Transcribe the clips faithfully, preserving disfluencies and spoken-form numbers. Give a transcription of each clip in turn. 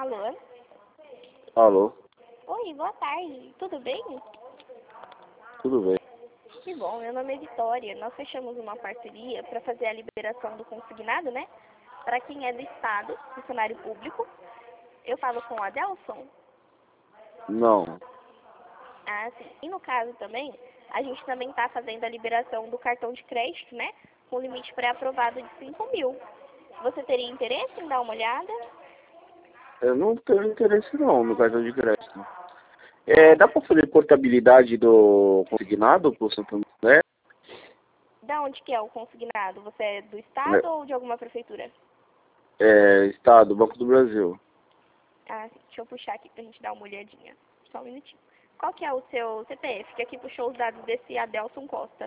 Alô? Alô, Oi, boa tarde. Tudo bem? tudo bem? Que bom, meu nome é Vitória. Nós fechamos uma parceria para fazer a liberação do consignado, né? Para quem é do Estado, funcionário público. Eu falo com o Adelson. Não. Ah, sim. E no caso também, a gente também está fazendo a liberação do cartão de crédito, né? Com limite pré-aprovado de cinco mil. Você teria interesse em dar uma olhada? Eu não tenho interesse não no cartão de crédito. É, dá para fazer portabilidade do consignado pro Santander? Da onde que é o consignado? Você é do Estado É, ou de alguma prefeitura? é, Estado, Banco do Brasil. Ah, sim. Deixa eu puxar aqui pra gente dar uma olhadinha. Só um minutinho. Qual que é o seu C P F? Que aqui puxou os dados desse Adelson Costa.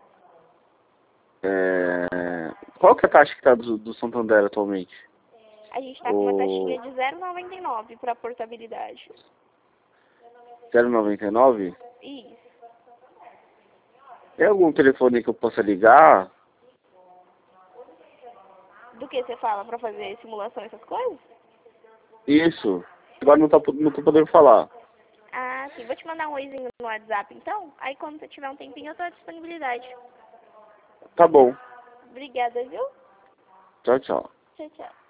É, qual que é a taxa que está do, do Santander atualmente? A gente tá com uma O taxinha de zero vírgula noventa e nove para portabilidade. zero noventa e nove? Isso. Tem algum telefone que eu possa ligar? Do que você fala para fazer simulação, essas coisas? Isso. Agora não, tá, não tô podendo falar. Ah, sim. Vou te mandar um oizinho no WhatsApp, então. Aí, quando você tiver um tempinho, eu tô à disponibilidade. Tá bom. Obrigada, viu? Tchau, tchau. Tchau, tchau.